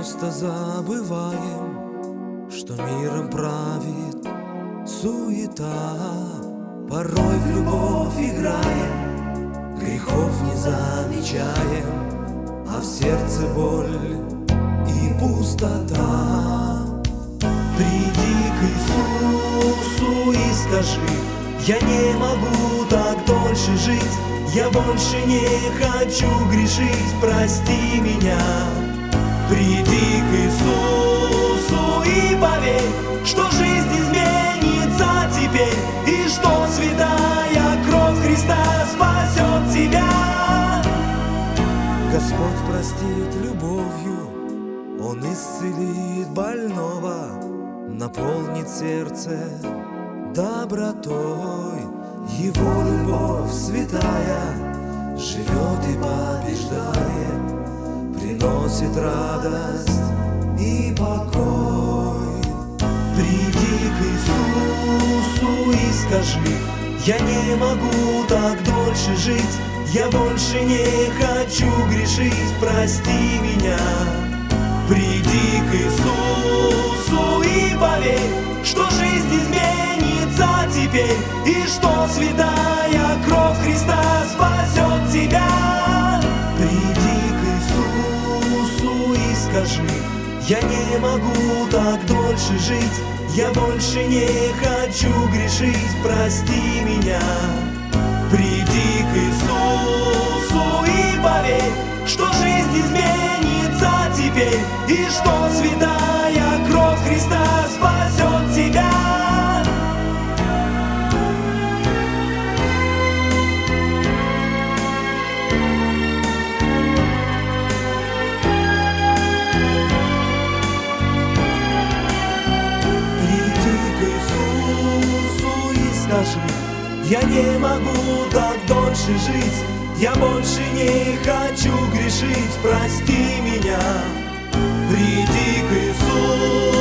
часто забываем, что миром правит суета. Порой в любовь играем, грехов не замечаем, а в сердце боль и пустота. Приди к Иисусу и скажи: я не могу так дольше жить, я больше не хочу грешить, прости меня. Приди к Иисусу и поверь, что жизнь изменится теперь, и что святая кровь Христа спасет тебя. Господь простит любовью, Он исцелит больного, наполнит сердце добротой. Его любовь святая живет и побеждает, приносит радость и покой. Приди к Иисусу и скажи: я не могу так дольше жить, я больше не хочу грешить, прости меня. Приди к Иисусу и поверь, что жизнь изменится теперь, и что святая кровь Христа спасет тебя. Приди к Иисусу и скажи: я не могу так дольше жить, я больше не хочу грешить, прости меня. Приди к Иисусу и поверь, что жизнь изменится теперь, и что святая кровь Христа спасет тебя. Приди к Иисусу и скажи: я не могу так дольше жить, я больше не хочу грешить, прости меня. Приди к Иисусу